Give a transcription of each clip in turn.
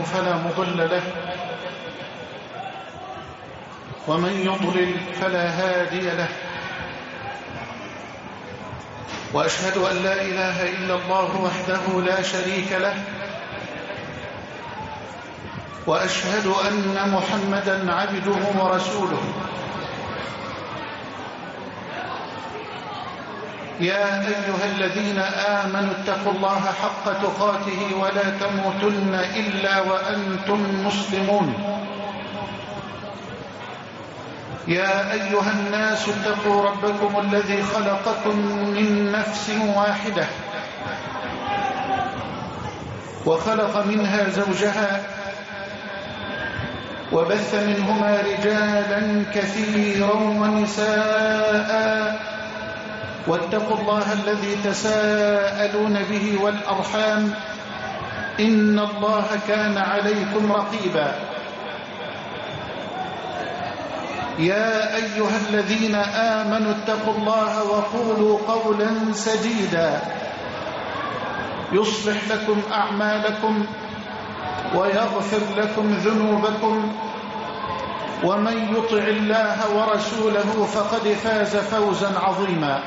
فلا مضل له ومن يضلل فلا هادي له، وأشهد أن لا إله إلا الله وحده لا شريك له، وأشهد أن محمدًا عبده ورسوله. يا أيها الذين آمنوا اتقوا الله حق تقاته ولا تموتن إلا وأنتم مسلمون. يا أيها الناس اتقوا ربكم الذي خلقكم من نفس واحدة وخلق منها زوجها وبث منهما رجالا كثيرا ونساء، واتقوا الله الذي تساءلون به والأرحام إن الله كان عليكم رقيبا. يا أيها الذين آمنوا اتقوا الله وقولوا قولا سديدا يصلح لكم أعمالكم ويغفر لكم ذنوبكم، ومن يطع الله ورسوله فقد فاز فوزا عظيما.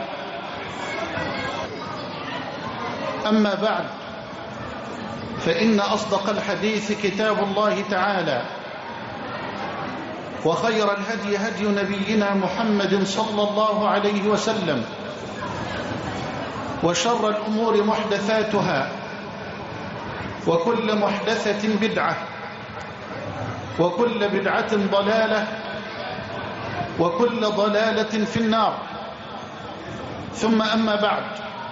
أما بعد، فإن أصدق الحديث كتاب الله تعالى، وخير الهدي هدي نبينا محمد صلى الله عليه وسلم، وشر الأمور محدثاتها، وكل محدثة بدعة، وكل بدعة ضلالة، وكل ضلالة في النار. ثم أما بعد،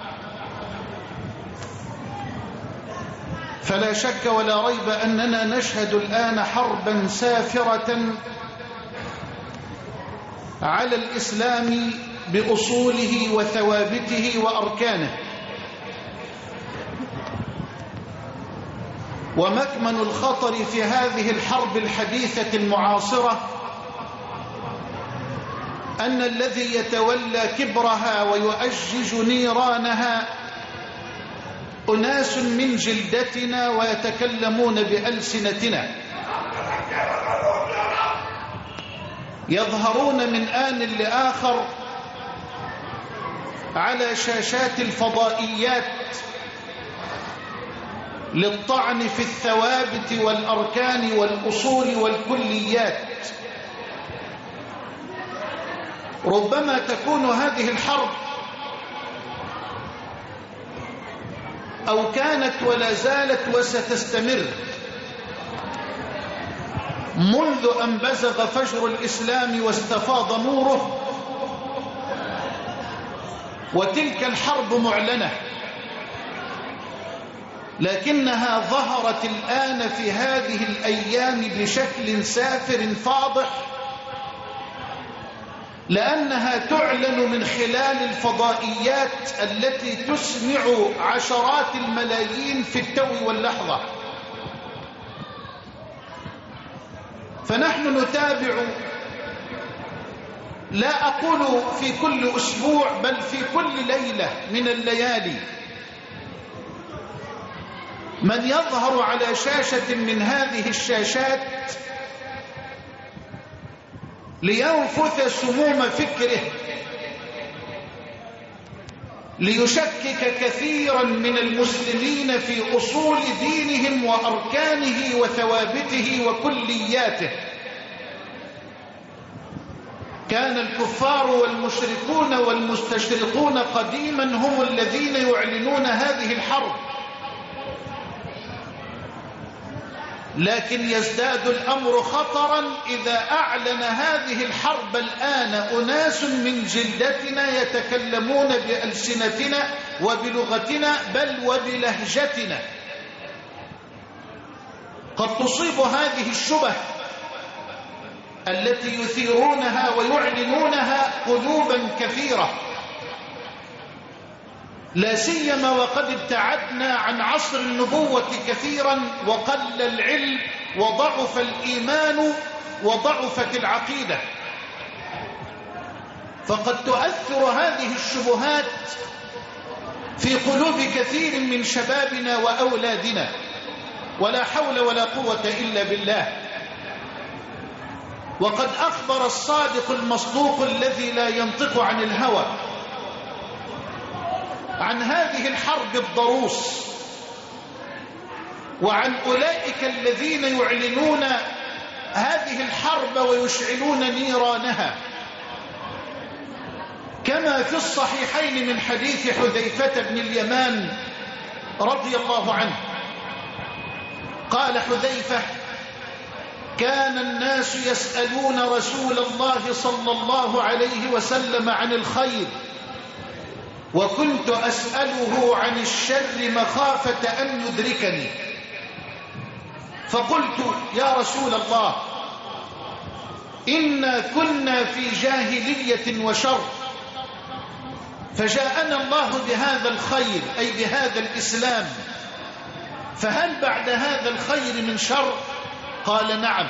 فلا شك ولا ريب أننا نشهد الآن حربا سافرة على الإسلام بأصوله وثوابته وأركانه. ومكمن الخطر في هذه الحرب الحديثة المعاصرة أن الذي يتولى كبرها ويؤجج نيرانها أناس من جلدتنا ويتكلمون بألسنتنا، يظهرون من آن لآخر على شاشات الفضائيات للطعن في الثوابت والأركان والأصول والكليات. ربما تكون هذه الحرب أو كانت ولا زالت وستستمر منذ أن بزغ فجر الإسلام واستفاض نوره، وتلك الحرب معلنة، لكنها ظهرت الآن في هذه الأيام بشكل سافر فاضح، لأنها تعلن من خلال الفضائيات التي تسمع عشرات الملايين في التو واللحظة. فنحن نتابع، لا أقول في كل أسبوع بل في كل ليلة من الليالي، من يظهر على شاشة من هذه الشاشات لينفث سموم فكره، ليشكك كثيرا من المسلمين في أصول دينهم وأركانه وثوابته وكلياته. كان الكفار والمشركون والمستشرقون قديما هم الذين يعلنون هذه الحرب، لكن يزداد الأمر خطرا إذا أعلن هذه الحرب الآن أناس من جلدتنا يتكلمون بألسنتنا وبلغتنا بل وبلهجتنا. قد تصيب هذه الشبه التي يثيرونها ويعلنونها قلوبا كثيرة، لا سيما وقد ابتعدنا عن عصر النبوة كثيرا، وقل العلم وضعف الإيمان وضعفت العقيدة. فقد تؤثر هذه الشبهات في قلوب كثير من شبابنا وأولادنا، ولا حول ولا قوة إلا بالله. وقد أخبر الصادق المصدوق الذي لا ينطق عن الهوى عن هذه الحرب الضروس، وعن أولئك الذين يعلنون هذه الحرب ويشعلون نيرانها، كما في الصحيحين من حديث حذيفة بن اليمان رضي الله عنه قال حذيفة: كان الناس يسألون رسول الله صلى الله عليه وسلم عن الخير، وكنت أسأله عن الشر مخافة أن يدركني، فقلت: يا رسول الله، إنا كنا في جاهلية وشر، فجاءنا الله بهذا الخير أي بهذا الإسلام، فهل بعد هذا الخير من شر؟ قال: نعم.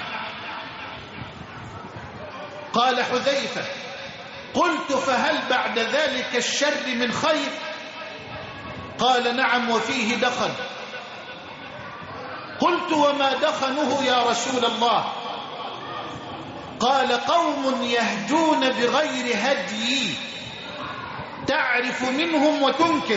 قال حذيفة: قلت: فهل بعد ذلك الشر من خير؟ قال: نعم، وفيه دخن. قلت: وما دخنه يا رسول الله؟ قال: قوم يهدون بغير هدي تعرف منهم وتنكر.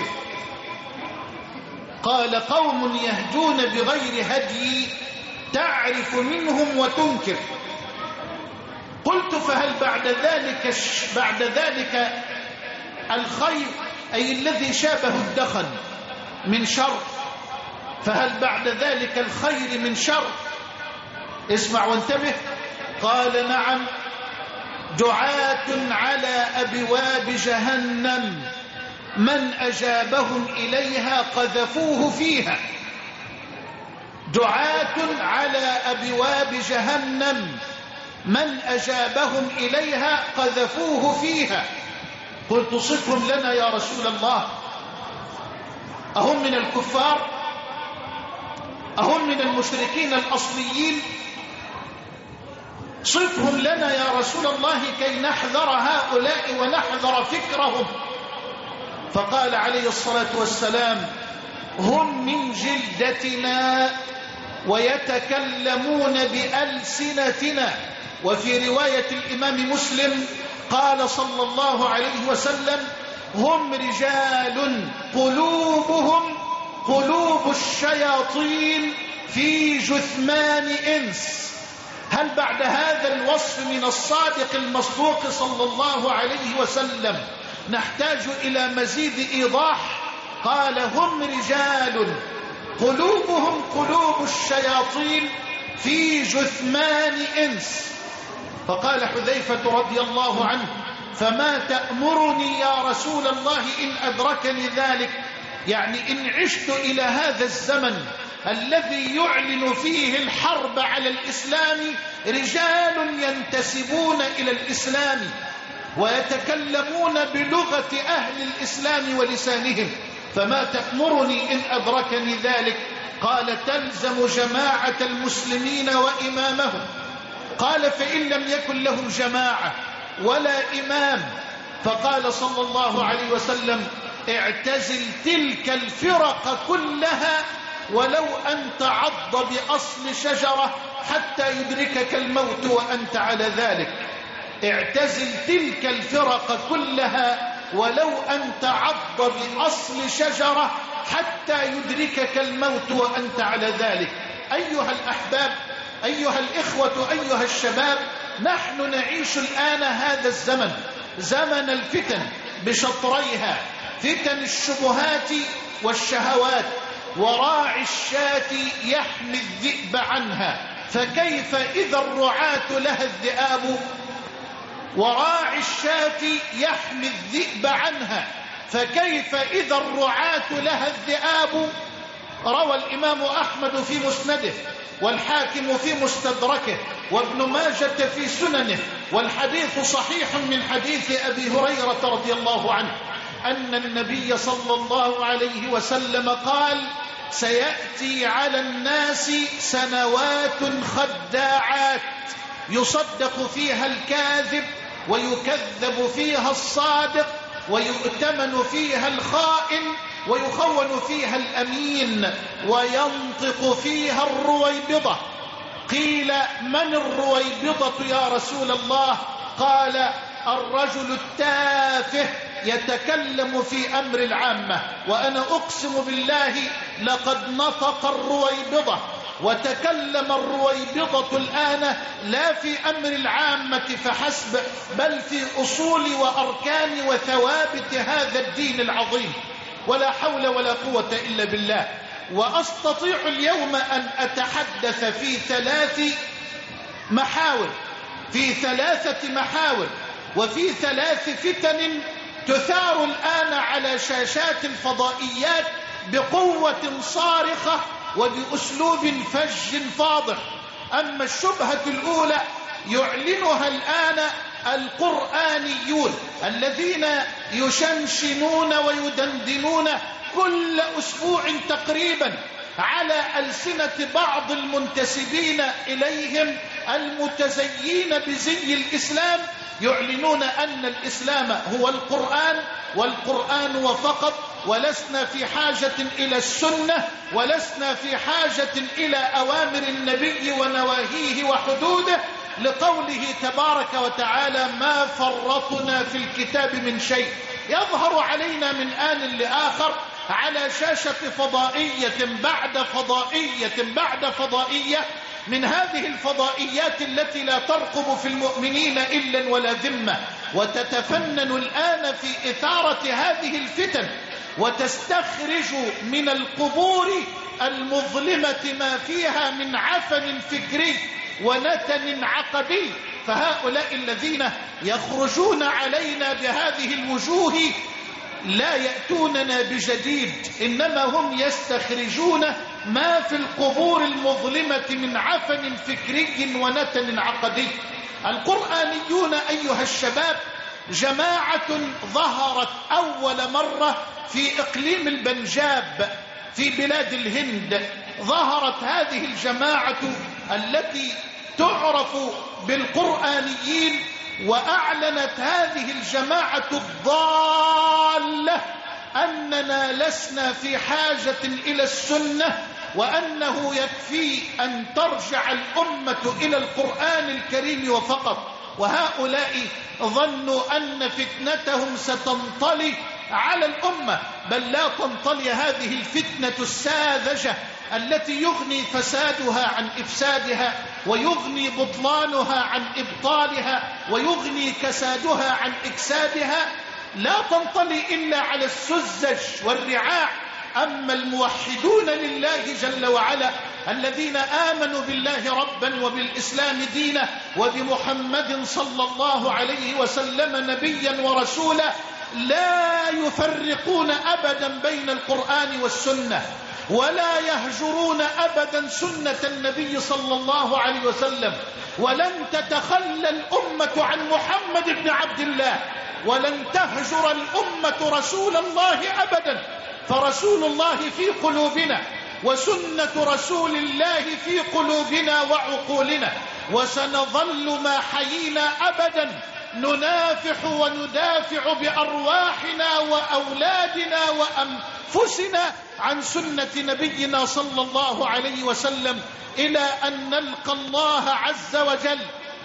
قال: قوم يهدون بغير هدي تعرف منهم وتنكر. قلت: فهل بعد ذلك الخير أي الذي شابه الدخن من شر؟ فهل بعد ذلك الخير من شر؟ اسمع وانتبه. قال: نعم، دعاة على أبواب جهنم من أجابهم إليها قذفوه فيها. دعاة على أبواب جهنم من أجابهم إليها قذفوه فيها. قلت: صفهم لنا يا رسول الله، أهم من الكفار؟ أهم من المشركين الأصليين؟ صفهم لنا يا رسول الله كي نحذر هؤلاء ونحذر فكرهم. فقال عليه الصلاة والسلام: هم من جلدتنا ويتكلمون بألسنتنا. وفي رواية الإمام مسلم قال صلى الله عليه وسلم: هم رجال قلوبهم قلوب الشياطين في جثمان إنس. هل بعد هذا الوصف من الصادق المصدوق صلى الله عليه وسلم نحتاج إلى مزيد إيضاح؟ قال: هم رجال قلوبهم قلوب الشياطين في جثمان إنس. فقال حذيفة رضي الله عنه: فما تأمرني يا رسول الله إن أدركني ذلك؟ يعني إن عشت إلى هذا الزمن الذي يعلن فيه الحرب على الإسلام رجال ينتسبون إلى الإسلام ويتكلمون بلغة أهل الإسلام ولسانهم، فما تأمرني إن أدركني ذلك؟ قال: تلزم جماعة المسلمين وإمامهم. قال: فإن لم يكن لهم جماعة ولا إمام؟ فقال صلى الله عليه وسلم: اعتزل تلك الفرق كلها ولو أن تعض بأصل شجرة حتى يدركك الموت وأنت على ذلك. اعتزل تلك الفرق كلها ولو أن تعض بأصل شجرة حتى يدركك الموت وأنت على ذلك. أيها الأحباب، أيها الإخوة، أيها الشباب، نحن نعيش الآن هذا الزمن، زمن الفتن بشطريها، فتن الشبهات والشهوات، وراعي الشاة يحمي الذئب عنها، فكيف إذا الرعاة لها الذئاب؟ وراعي الشاة يحمي الذئب عنها، فكيف إذا الرعاة لها الذئاب؟ روى الإمام أحمد في مسنده، والحاكم في مستدركه، وابن ماجة في سننه، والحديث صحيح من حديث أبي هريرة رضي الله عنه أن النبي صلى الله عليه وسلم قال: سيأتي على الناس سنوات خداعات يصدق فيها الكاذب ويكذب فيها الصادق ويؤتمن فيها الخائن، ويخون فيها الأمين وينطق فيها الرويبضة. قيل من الرويبضة يا رسول الله؟ قال الرجل التافه يتكلم في أمر العامة. وأنا أقسم بالله لقد نطق الرويبضة وتكلم الرويبضة الآن لا في أمر العامة فحسب، بل في أصول وأركان وثوابت هذا الدين العظيم. ولا حول ولا قوة إلا بالله. وأستطيع اليوم أن أتحدث في ثلاثة محاور وفي 3 فتن تثار الآن على شاشات الفضائيات بقوة صارخة وبأسلوب فج فاضح. أما الشبهة الأولى يعلنها الآن القرآنيون الذين يشنشنون ويدندنون كل أسبوع تقريبا على ألسنة بعض المنتسبين إليهم المتزيين بزي الإسلام، يعلنون أن الإسلام هو القرآن والقرآن وفقط، ولسنا في حاجة إلى السنة، ولسنا في حاجة إلى أوامر النبي ونواهيه وحدوده، لقوله تبارك وتعالى ما فرطنا في الكتاب من شيء. يظهر علينا من آن لآخر على شاشة فضائية بعد فضائية بعد فضائية من هذه الفضائيات التي لا ترقب في المؤمنين إلا ولا ذمة، وتتفنن الآن في إثارة هذه الفتن وتستخرج من القبور المظلمة ما فيها من عفن فكري ونتن عقدي. فهؤلاء الذين يخرجون علينا بهذه الوجوه لا يأتوننا بجديد، إنما هم يستخرجون ما في القبور المظلمة من عفن فكري ونتن عقدي. القرآنيون أيها الشباب جماعة ظهرت أول مرة في إقليم البنجاب في بلاد الهند. ظهرت هذه الجماعة التي تعرف بالقرآنيين، وأعلنت هذه الجماعة الضالة أننا لسنا في حاجة إلى السنة، وأنه يكفي أن ترجع الأمة إلى القرآن الكريم وفقط. وهؤلاء ظنوا أن فتنتهم ستنطلي على الأمة، بل لا تنطلي هذه الفتنة الساذجة التي يغني فسادها عن إفسادها، ويغني بطلانها عن إبطالها، ويغني كسادها عن إكسادها، لا تنطلي إلا على السذج والرعاع. أما الموحدون لله جل وعلا الذين آمنوا بالله ربا وبالإسلام دينا وبمحمد صلى الله عليه وسلم نبيا ورسولا، لا يفرقون أبدا بين القرآن والسنة، ولا يهجرون أبدا سنة النبي صلى الله عليه وسلم. ولن تتخلى الأمة عن محمد بن عبد الله، ولن تهجر الأمة رسول الله أبدا، فرسول الله في قلوبنا، وسنة رسول الله في قلوبنا وعقولنا، وسنظل ما حيينا أبدا ننافح وندافع بأرواحنا وأولادنا وأنفسنا عن سنة نبينا صلى الله عليه وسلم إلى أن نلقى الله عز وجل.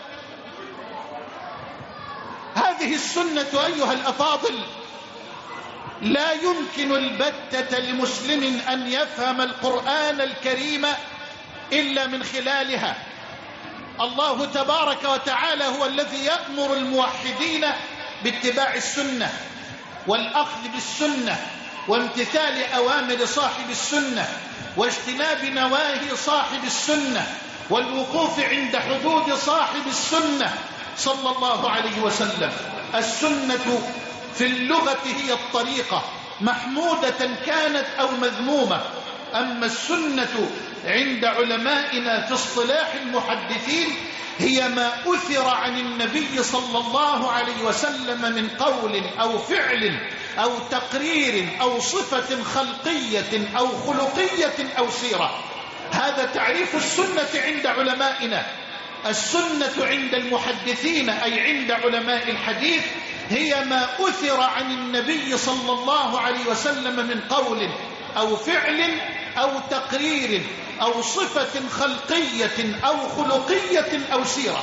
هذه السنة أيها الأفاضل لا يمكن البتة لمسلم أن يفهم القرآن الكريم إلا من خلالها. الله تبارك وتعالى هو الذي يأمر الموحدين باتباع السنة والأخذ بالسنة وامتثال أوامر صاحب السنة واجتناب نواهي صاحب السنة والوقوف عند حدود صاحب السنة صلى الله عليه وسلم. السنة في اللغة هي الطريقة، محمودة كانت أو مذمومة. أما السنة عند علمائنا في اصطلاح المحدثين هي ما أثر عن النبي صلى الله عليه وسلم من قول أو فعل أو تقرير أو صفة خلقية أو خلقية أو سيرة. هذا تعريف السنة عند علمائنا. السنة عند المحدثين أي عند علماء الحديث هي ما أثر عن النبي صلى الله عليه وسلم من قول أو فعل أو تقرير أو صفة خلقية أو خلقية أو سيرة.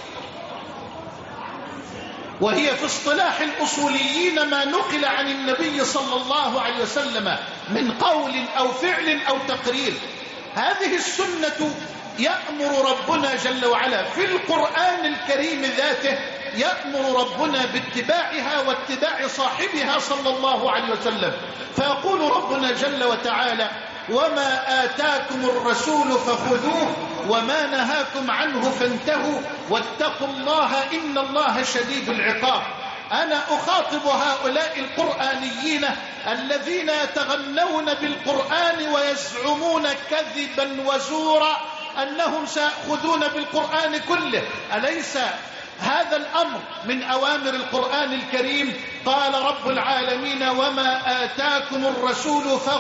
وهي في اصطلاح الأصوليين ما نقل عن النبي صلى الله عليه وسلم من قول أو فعل أو تقرير. هذه السنة يأمر ربنا جل وعلا في القرآن الكريم ذاته، يأمر ربنا باتباعها واتباع صاحبها صلى الله عليه وسلم. فيقول ربنا جل وتعالى: وما آتاكم الرسول فخذوه وما نهاكم عنه فانتهوا واتقوا الله إن الله شديد العقاب. أنا أخاطب هؤلاء القرآنيين الذين يتغنون بالقرآن ويزعمون كذبا وزورا أنهم سيأخذون بالقرآن كله. أليس هذا الأمر من أوامر القرآن الكريم؟ قال رب العالمين: وما آتاكم الرسول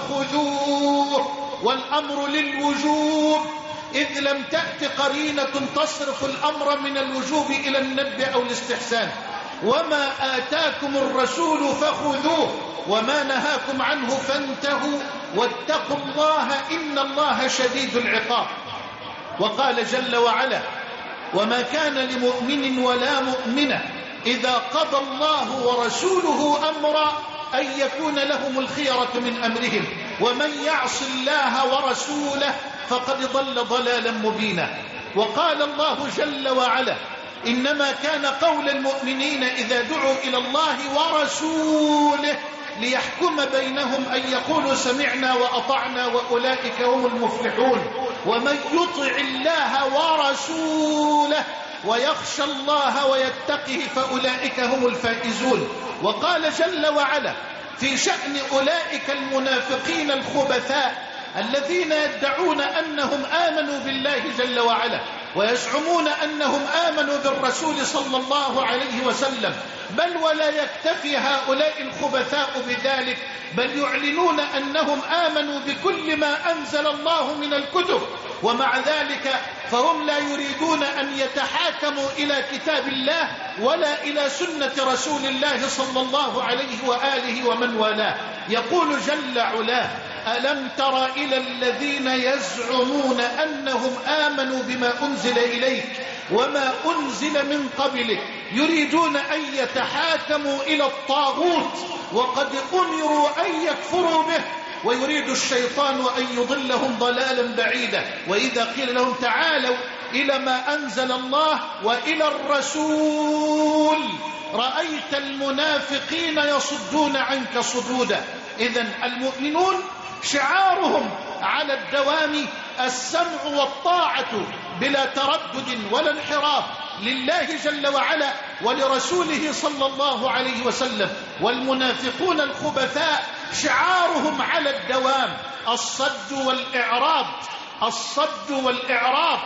فخذوه، والأمر للوجوب، إذ لم تأت قرينة تصرف الأمر من الوجوب إلى الندب أو الاستحسان. وما آتاكم الرسول فخذوه وما نهاكم عنه فانتهوا واتقوا الله إن الله شديد العقاب. وقال جل وعلا: وما كان لمؤمن ولا مؤمنة إذا قضى الله ورسوله أمرا أن يكون لهم الخيرة من أمرهم ومن يعص الله ورسوله فقد ضل ضلالا مبينا. وقال الله جل وعلا: إنما كان قول المؤمنين إذا دعوا إلى الله ورسوله ليحكم بينهم أن يقولوا سمعنا وأطعنا وأولئك هم المفلحون. ومن يطع الله ورسوله ويخشى الله ويتقه فأولئك هم الفائزون. وقال جل وعلا في شأن أولئك المنافقين الخبثاء الذين يدعون أنهم آمنوا بالله جل وعلا ويزعمون أنهم آمنوا بالرسول صلى الله عليه وسلم، بل ولا يكتفي هؤلاء الخبثاء بذلك، بل يعلنون أنهم آمنوا بكل ما أنزل الله من الكتب، ومع ذلك فهم لا يريدون أن يتحاكموا إلى كتاب الله ولا إلى سنة رسول الله صلى الله عليه وآله ومن والاه. يقول جل علاه: ألم تر إلى الذين يزعمون أنهم آمنوا بما أنزل إليك وما أنزل من قبلك يريدون أن يتحاكموا إلى الطاغوت وقد أمروا أن يكفروا به ويريد الشيطان أن يضلهم ضلالا بعيدا. وإذا قيل لهم تعالوا إلى ما أنزل الله وإلى الرسول رأيت المنافقين يصدون عنك صدودا. إذن المؤمنون شعارهم على الدوام السمع والطاعة بلا تردد ولا انحراف لله جل وعلا ولرسوله صلى الله عليه وسلم. والمنافقون الخبثاء شعارهم على الدوام الصد والإعراض، الصد والإعراض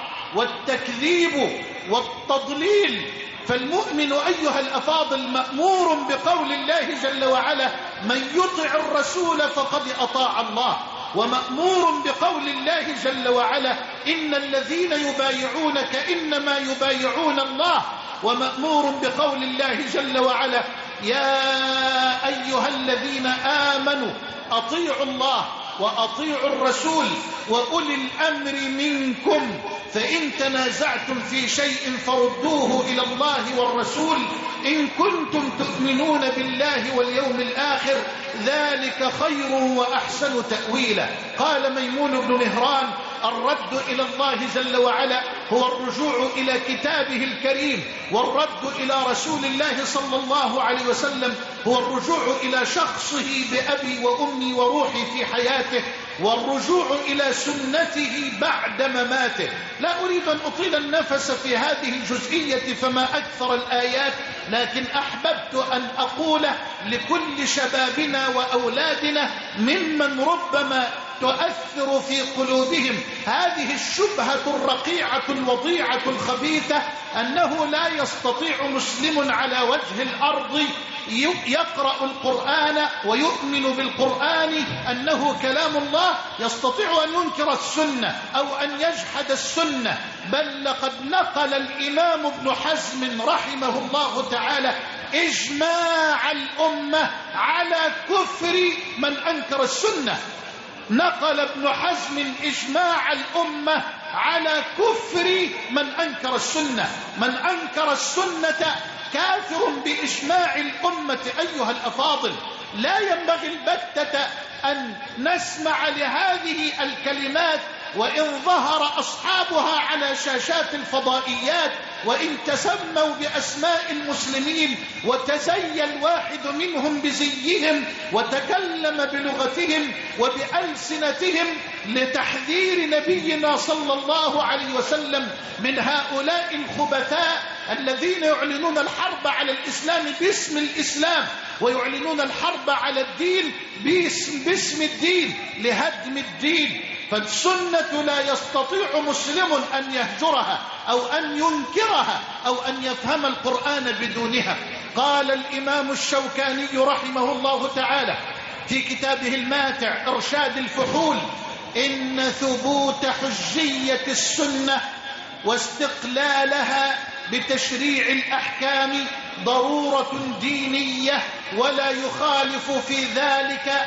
والتكذيب والتضليل. فالمؤمن أيها الأفاضل مأمور بقول الله جل وعلا: من يطع الرسول فقد أطاع الله، ومأمور بقول الله جل وعلا: إن الذين يبايعونك إنما يبايعون الله، ومأمور بقول الله جل وعلا: يا أيها الذين آمنوا أطيعوا الله وأطيعوا الرسول وأولي الأمر منكم فإن تنازعتم في شيء فردوه إلى الله والرسول إن كنتم تؤمنون بالله واليوم الآخر ذلك خير وأحسن تأويلا. قال ميمون بن مهران: الرد إلى الله جل وعلا هو الرجوع إلى كتابه الكريم، والرد إلى رسول الله صلى الله عليه وسلم هو الرجوع إلى شخصه بأبي وأمي وروحي في حياته، والرجوع إلى سنته بعد مماته. لا أريد أن أطيل النفس في هذه الجزئية فما أكثر الآيات، لكن أحببت أن أقول لكل شبابنا وأولادنا ممن ربما تؤثر في قلوبهم هذه الشبهة الرقيعة الوضيعة الخبيثة أنه لا يستطيع مسلم على وجه الأرض يقرأ القرآن ويؤمن بالقرآن أنه كلام الله يستطيع أن ينكر السنة أو أن يجحد السنة. بل لقد نقل الإمام ابن حزم رحمه الله تعالى إجماع الأمة على كفر من أنكر السنة. نقل ابن حزم إجماع الأمة على كفر من أنكر السنة. من أنكر السنة كافر بإجماع الأمة. أيها الأفاضل، لا ينبغي البتة أن نسمع لهذه الكلمات وإن ظهر أصحابها على شاشات الفضائيات، وإن تسموا بأسماء المسلمين وتزي الواحد منهم بزيهم وتكلم بلغتهم وبألسنتهم لتحذير نبينا صلى الله عليه وسلم من هؤلاء الخبثاء الذين يعلنون الحرب على الإسلام باسم الإسلام، ويعلنون الحرب على الدين باسم الدين لهدم الدين. فالسنة لا يستطيع مسلم أن يهجرها أو أن ينكرها أو أن يفهم القرآن بدونها. قال الإمام الشوكاني رحمه الله تعالى في كتابه الماتع إرشاد الفحول: إن ثبوت حجية السنة واستقلالها بتشريع الأحكام ضرورة دينية، ولا يخالف في ذلك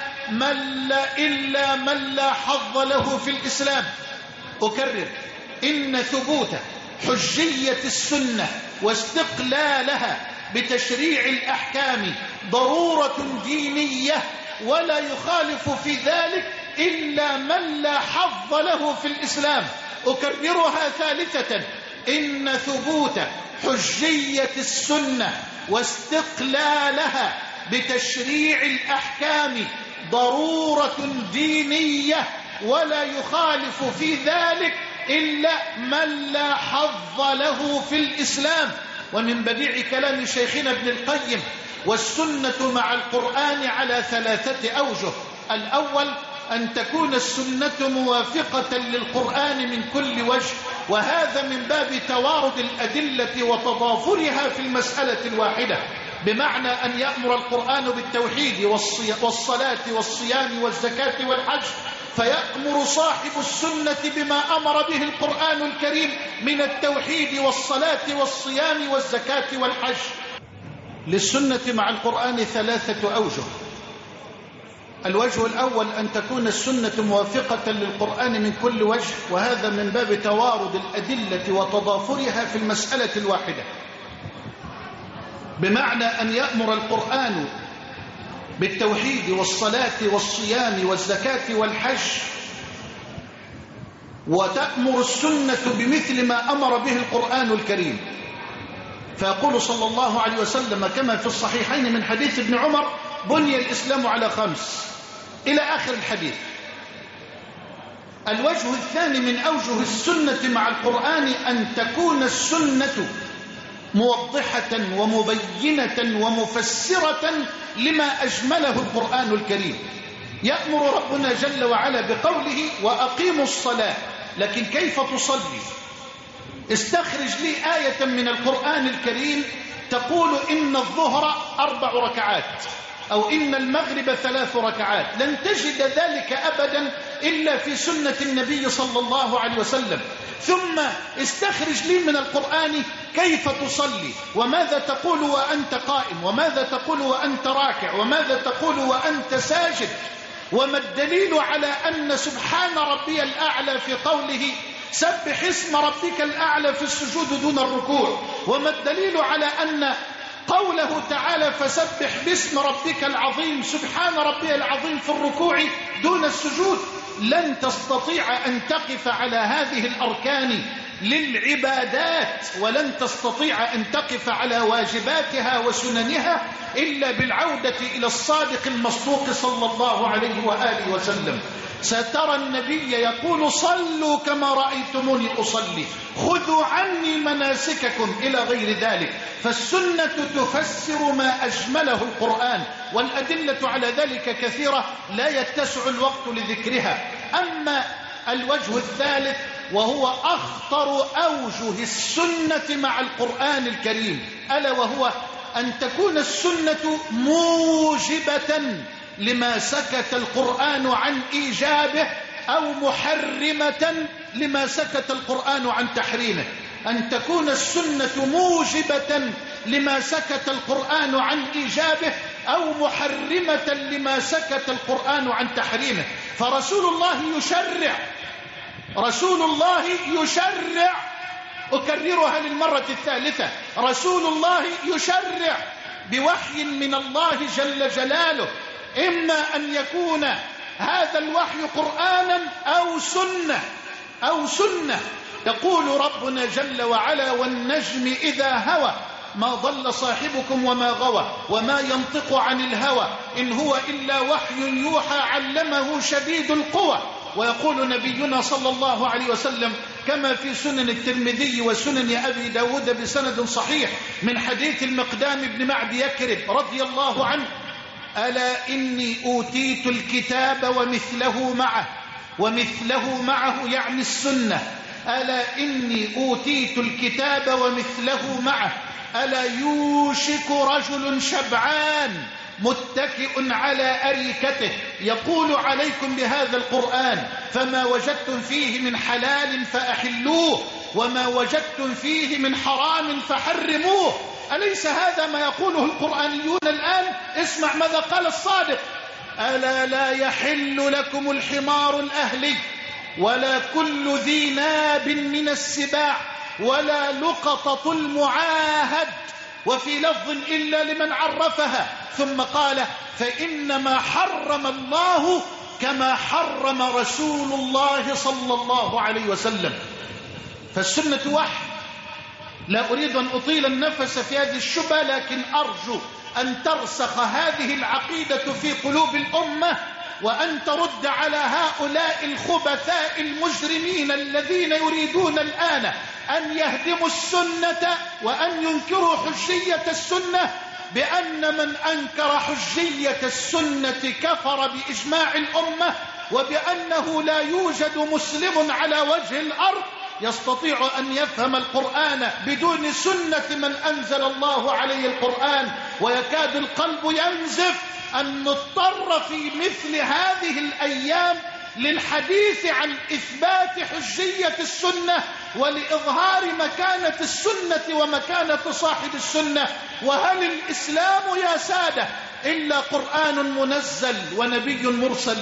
إلا من لا حظ له في الإسلام. أكرر: إن ثبوت حجية السنة واستقلالها بتشريع الأحكام ضرورة دينية، ولا يخالف في ذلك إلا من لا حظ له في الإسلام. أكررها ثالثة: إن ثبوت حجية السنة واستقلالها بتشريع الأحكام ضرورة دينية، ولا يخالف في ذلك إلا من لا حظ له في الإسلام. ومن بديع كلام شيخنا ابن القيم: والسنة مع القرآن على 3 أوجه. الأول: أن تكون السنة موافقة للقرآن من كل وجه، وهذا من باب توارد الأدلة وتضافرها في المسألة الواحدة، بمعنى أن يأمر القرآن بالتوحيد والصلاة والصيام والزكاة والحج، فيأمر صاحب السنة بما أمر به القرآن الكريم من التوحيد والصلاة والصيام والزكاة والحج. للسنة مع القرآن 3 أوجه. الوجه الأول: أن تكون السنة موافقة للقرآن من كل وجه، وهذا من باب توارد الأدلة وتضافرها في المسألة الواحدة، بمعنى أن يأمر القرآن بالتوحيد والصلاة والصيام والزكاة والحج، وتأمر السنة بمثل ما أمر به القرآن الكريم. فيقول صلى الله عليه وسلم كما في الصحيحين من حديث ابن عمر: بني الإسلام على 5 إلى آخر الحديث. الوجه الثاني من أوجه السنة مع القرآن: أن تكون السنة موضحة ومبينة ومفسرة لما أجمله القرآن الكريم. يأمر ربنا جل وعلا بقوله: وأقيموا الصلاة، لكن كيف تصلي؟ استخرج لي آية من القرآن الكريم تقول إن الظهر 4 ركعات أو إن المغرب 3 ركعات. لن تجد ذلك أبدا إلا في سنة النبي صلى الله عليه وسلم. ثم استخرج لي من القرآن كيف تصلي، وماذا تقول وأنت قائم، وماذا تقول وأنت راكع، وماذا تقول وأنت ساجد. وما الدليل على أن سبحان ربي الأعلى في قوله سبح اسم ربك الأعلى في السجود دون الركوع؟ وما الدليل على أن قوله تعالى فسبح باسم ربك العظيم سبحان ربي العظيم في الركوع دون السجود؟ لن تستطيع أن تقف على هذه الأركان للعبادات، ولن تستطيع أن تقف على واجباتها وسننها إلا بالعودة إلى الصادق المصدوق صلى الله عليه وآله وسلم. سترى النبي يقول صلوا كما رأيتموني أصلي، خذوا عني مناسككم إلى غير ذلك. فالسنة تفسر ما أجمله القرآن، والأدلة على ذلك كثيرة لا يتسع الوقت لذكرها. أما الوجه الثالث وهو أخطر أوجه السنة مع القرآن الكريم، ألا وهو أن تكون السنة موجبة لما سكت القرآن عن إيجابه، أو محرمة لما سكت القرآن عن تحريمه. أن تكون السنة موجبة لما سكت القرآن عن إيجابه أو محرمة لما سكت القرآن عن تحريمه. فرسول الله يشرع، رسول الله يشرع، أكررها للمرة الثالثة، رسول الله يشرع بوحي من الله جل جلاله، إما أن يكون هذا الوحي قرآنا أو سنة. يقول ربنا جل وعلا: والنجم إذا هوى ما ضل صاحبكم وما غوى وما ينطق عن الهوى إن هو إلا وحي يوحى علمه شديد القوى. ويقول نبينا صلى الله عليه وسلم كما في سنن الترمذي وسنن أبي داود بسند صحيح من حديث المقدام بن معد يكرب رضي الله عنه: ألا إني أوتيت الكتاب ومثله معه يعني السنة. ألا إني أوتيت الكتاب ومثله معه. ألا يوشك رجل شبعان متكئ على أريكته يقول عليكم بهذا القرآن فما وجدتم فيه من حلال فأحلوه وما وجدتم فيه من حرام فحرموه. أليس هذا ما يقوله القرآنيون الآن؟ اسمع ماذا قال الصادق: ألا لا يحل لكم الحمار الأهلي ولا كل ذي ناب من السباع ولا لقطة المعاهد، وفي لفظ إلا لمن عرفها. ثم قال: فإنما حرم الله كما حرم رسول الله صلى الله عليه وسلم. فالسنة وحي. لا أريد أن أطيل النفس في هذه الشبهة، لكن أرجو أن ترسخ هذه العقيدة في قلوب الأمة، وأن ترد على هؤلاء الخبثاء المجرمين الذين يريدون الآن أن يهدموا السنة وأن ينكروا حجية السنة، بأن من أنكر حجية السنة كفر بإجماع الأمة، وبأنه لا يوجد مسلم على وجه الأرض يستطيع أن يفهم القرآن بدون سنة من أنزل الله عليه القرآن. ويكاد القلب ينزف أن نضطر في مثل هذه الأيام للحديث عن إثبات حجية السنة ولإظهار مكانة السنة ومكانة صاحب السنة. وهل الإسلام يا سادة إلا قرآن منزل ونبي مرسل؟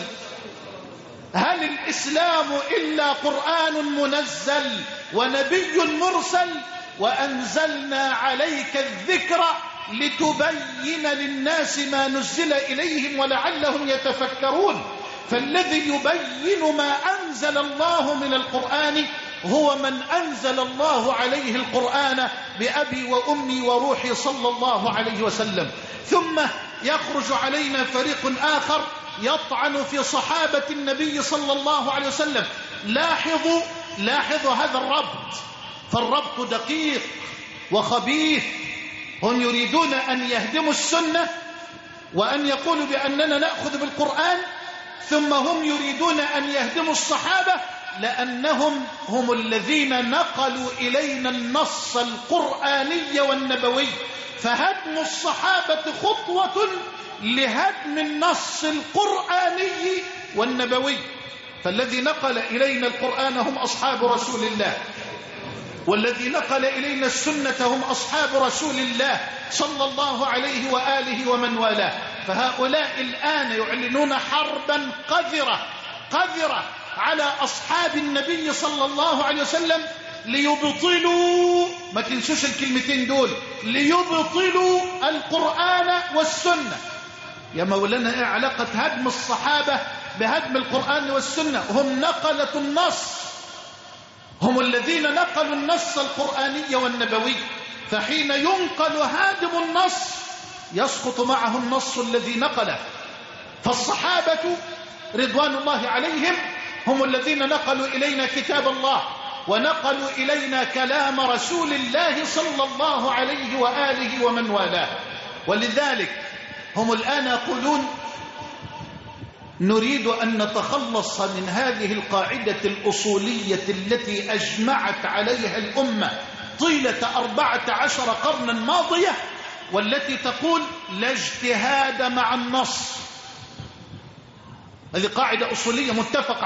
هل الإسلام إلا قرآن منزل ونبي مرسل؟ وأنزلنا عليك الذكر لتبين للناس ما نزل إليهم ولعلهم يتفكرون. فالذي يبين ما أنزل الله من القرآن هو من أنزل الله عليه القرآن بأبي وأمي وروحي صلى الله عليه وسلم. ثم يخرج علينا فريق آخر يطعن في صحابة النبي صلى الله عليه وسلم. لاحظوا هذا الربط، فالربط دقيق وخبيث. هم يريدون أن يهدموا السنة وأن يقولوا بأننا نأخذ بالقرآن، ثم هم يريدون أن يهدموا الصحابة لأنهم هم الذين نقلوا إلينا النص القرآني والنبوي. فهدم الصحابة خطوة لهدم النص القرآني والنبوي. فالذي نقل إلينا القرآن هم أصحاب رسول الله، والذي نقل إلينا السنة هم أصحاب رسول الله صلى الله عليه وآله ومن والاه. فهؤلاء الآن يعلنون حربا قذرة على أصحاب النبي صلى الله عليه وسلم ليبطلوا، ما تنسوش الكلمتين دول، ليبطلوا القرآن والسنة. يا مولانا ايه علاقة هدم الصحابة بهدم القرآن والسنة؟ هم نقلة النص، هم الذين نقلوا النص القرآني والنبوي. فحين ينقل هادم النص يسقط معه النص الذي نقله. فالصحابة رضوان الله عليهم هم الذين نقلوا إلينا كتاب الله ونقلوا إلينا كلام رسول الله صلى الله عليه وآله ومن والاه. ولذلك هم الآن يقولون نريد أن نتخلص من هذه القاعدة الأصولية التي أجمعت عليها الأمة طيلة 14 قرنا ماضية، والتي تقول لا اجتهاد مع النص. هذه قاعدة أصولية متفق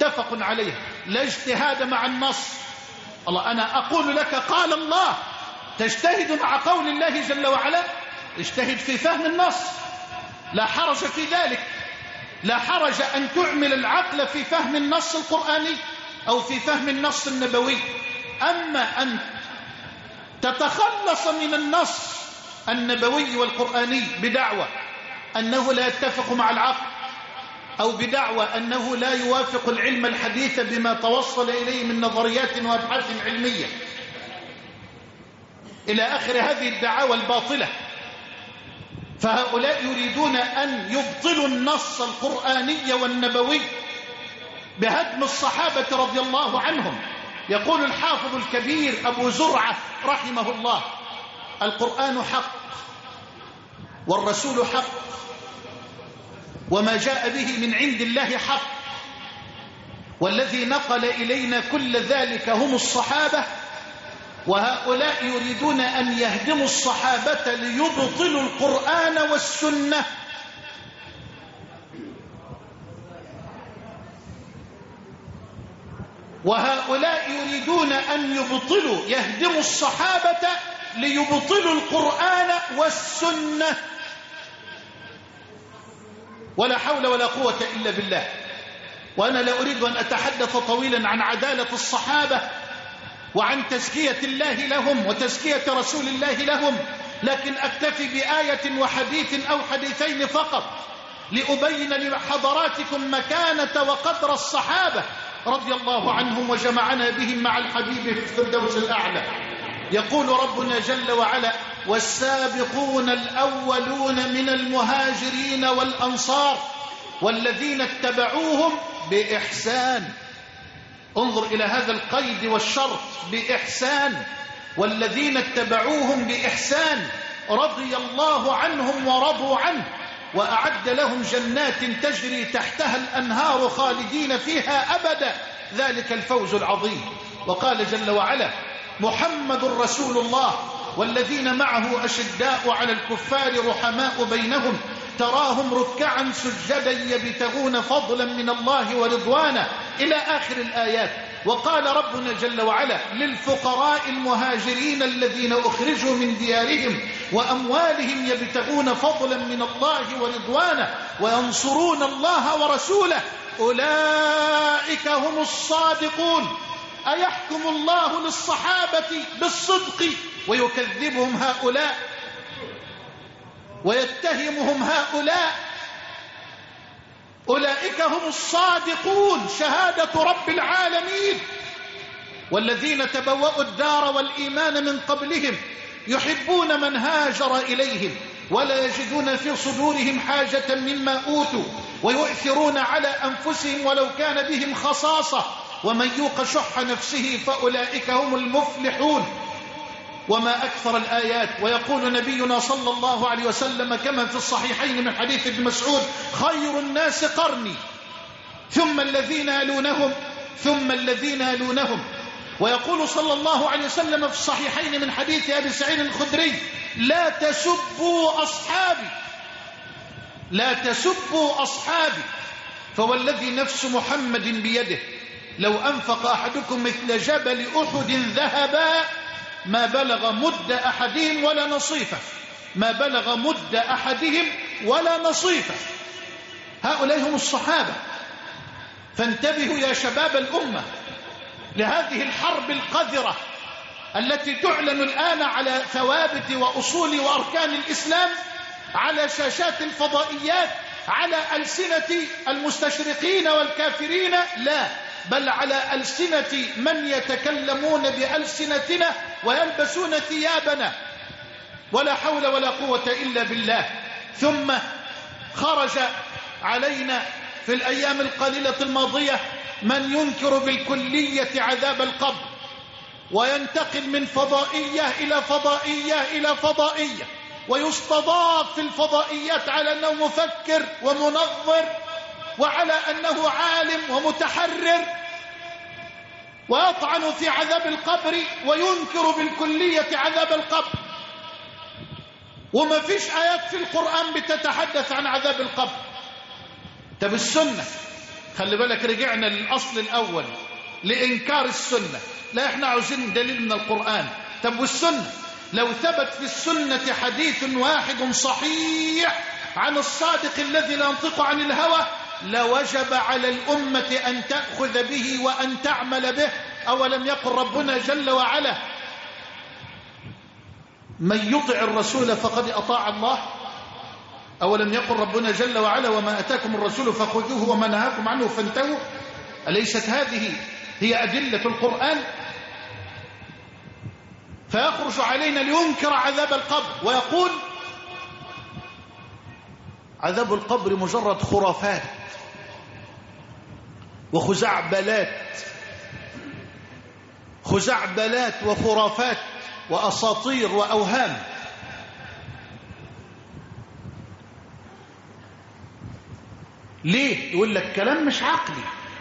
عليها، لا اجتهاد مع النص. الله، أنا أقول لك قال الله تجتهد مع قول الله جل وعلا، اجتهد في فهم النص، لا حرج في ذلك، لا حرج أن تعمل العقل في فهم النص القرآني أو في فهم النص النبوي. أما أن تتخلص من النص النبوي والقرآني بدعوى أنه لا يتفق مع العقل، أو بدعوى أنه لا يوافق العلم الحديث بما توصل إليه من نظريات وأبحاث علمية، إلى آخر هذه الدعاوى الباطلة، فهؤلاء يريدون أن يبطلوا النص القرآني والنبوي بهدم الصحابة رضي الله عنهم. يقول الحافظ الكبير أبو زرعة رحمه الله: القرآن حق، والرسول حق، وما جاء به من عند الله حق، والذي نقل إلينا كل ذلك هم الصحابة، وهؤلاء يريدون أن يهدموا الصحابة ليبطلوا القرآن والسنة. وهؤلاء يريدون أن يهدموا الصحابة ليبطلوا القرآن والسنة، ولا حول ولا قوة إلا بالله. وأنا لا أريد أن أتحدث طويلا عن عدالة الصحابة وعن تزكية الله لهم وتزكية رسول الله لهم، لكن أكتفي بآية وحديث أو حديثين فقط لأبين لحضراتكم مكانة وقدر الصحابة رضي الله عنهم وجمعنا بهم مع الحبيب في الفردوس الأعلى. يقول ربنا جل وعلا: والسابقون الأولون من المهاجرين والأنصار والذين اتبعوهم بإحسان. انظر إلى هذا القيد والشرط، بإحسان، والذين اتبعوهم بإحسان رضي الله عنهم ورضوا عنه وأعد لهم جنات تجري تحتها الأنهار خالدين فيها أبدا، ذلك الفوز العظيم. وقال جل وعلا: محمد رسول الله والذين معه أشداء على الكفار رحماء بينهم تراهم ركعا سجدا يبتغون فضلا من الله ورضوانا، إلى آخر الآيات. وقال ربنا جل وعلا: للفقراء المهاجرين الذين أخرجوا من ديارهم وأموالهم يبتغون فضلا من الله ورضوانا وينصرون الله ورسوله أولئك هم الصادقون. أيحكم الله للصحابة بالصدق ويكذبهم هؤلاء ويتهمهم هؤلاء؟ أولئك هم الصادقون، شهادة رب العالمين. والذين تبوأوا الدار والإيمان من قبلهم يحبون من هاجر إليهم ولا يجدون في صدورهم حاجة مما أوتوا ويؤثرون على أنفسهم ولو كان بهم خصاصة ومن يوق شح نفسه فأولئك هم المفلحون. وما أكثر الآيات. ويقول نبينا صلى الله عليه وسلم كما في الصحيحين من حديث ابن مسعود: خير الناس قرني ثم الذين يلونهم ثم الذين يلونهم. ويقول صلى الله عليه وسلم في الصحيحين من حديث أبي سعيد الخدري: لا تسبوا أصحابي، لا تسبوا أصحابي، فوالذي نفس محمد بيده لو أنفق أحدكم مثل جبل أحد ذهبا ما بلغ مد أحدهم ولا نصيفه، ما بلغ مد أحدهم ولا نصيفه. هؤلاء هم الصحابة. فانتبهوا يا شباب الأمة لهذه الحرب القذرة التي تعلن الآن على ثوابت وأصول وأركان الإسلام على شاشات الفضائيات، على ألسنة المستشرقين والكافرين، لا، بل على ألسنة من يتكلمون بألسنتنا ويلبسون ثيابنا، ولا حول ولا قوة إلا بالله. ثم خرج علينا في الأيام القليلة الماضية من ينكر بالكلية عذاب القبر، وينتقل من فضائية إلى فضائية إلى فضائية، ويستضاف في الفضائيات على أنه مفكر ومنظر وعلى أنه عالم ومتحرر، ويطعن في عذاب القبر وينكر بالكلية عذاب القبر. وما فيش آيات في القرآن بتتحدث عن عذاب القبر. طب السنة، خلي بالك رجعنا للأصل الأول لإنكار السنة، لا احنا عاوزين دليل من القرآن. طب والسنة لو ثبت في السنة حديث واحد صحيح عن الصادق الذي لا ينطق عن الهوى لوجب على الأمة أن تأخذ به وأن تعمل به. أولم يقل ربنا جل وعلا من يطع الرسول فقد أطاع الله؟ أولم يقل ربنا جل وعلا وما أتاكم الرسول فخذوه وما نهاكم عنه فانتهوا؟ أليست هذه هي أدلة القرآن؟ فيخرج علينا لينكر عذاب القبر ويقول عذاب القبر مجرد خرافات خزعبلات وخرافات وأساطير وأوهام. ليه؟ يقول لك كلام مش عقلي.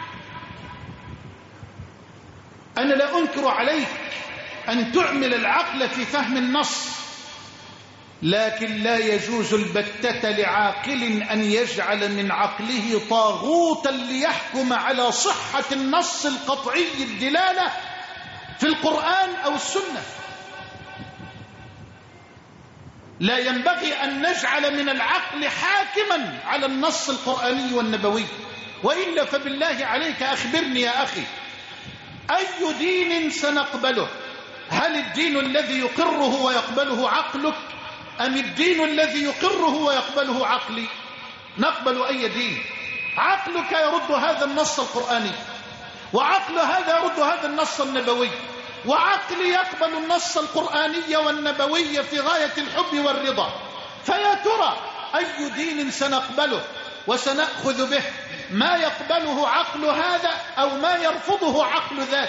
أنا لا أنكر عليك أن تعمل العقل في فهم النص، لكن لا يجوز البتة لعاقل أن يجعل من عقله طاغوتا ليحكم على صحة النص القطعي الدلالة في القرآن أو السنة. لا ينبغي أن نجعل من العقل حاكما على النص القرآني والنبوي، وإلا فبالله عليك أخبرني يا أخي، أي دين سنقبله؟ هل الدين الذي يقره ويقبله عقلك أم الدين الذي يقره ويقبله عقلي؟ نقبل أي دين؟ عقلك يرد هذا النص القرآني، وعقل هذا يرد هذا النص النبوي، وعقلي يقبل النص القرآني والنبوي في غاية الحب والرضا. فيا ترى أي دين سنقبله وسنأخذ به؟ ما يقبله عقل هذا أو ما يرفضه عقل ذاك.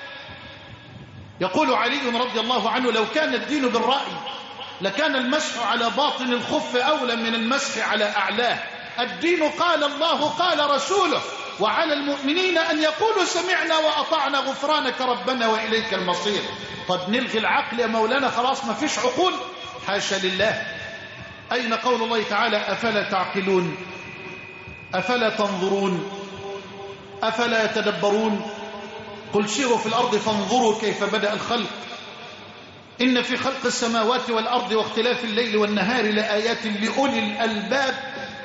يقول علي رضي الله عنه لو كان الدين بالرأي لكان المسح على باطن الخف أولى من المسح على أعلاه. الدين قال الله قال رسوله، وعلى المؤمنين أن يقولوا سمعنا وأطعنا غفرانك ربنا وإليك المصير. طب نلغي العقل يا مولانا خلاص ما فيش عقول؟ حاشا لله. أين قول الله تعالى أفلا تعقلون أفلا تنظرون أفلا يتدبرون قل سيروا في الأرض فانظروا كيف بدأ الخلق إن في خلق السماوات والأرض واختلاف الليل والنهار لآيات لأولي الألباب.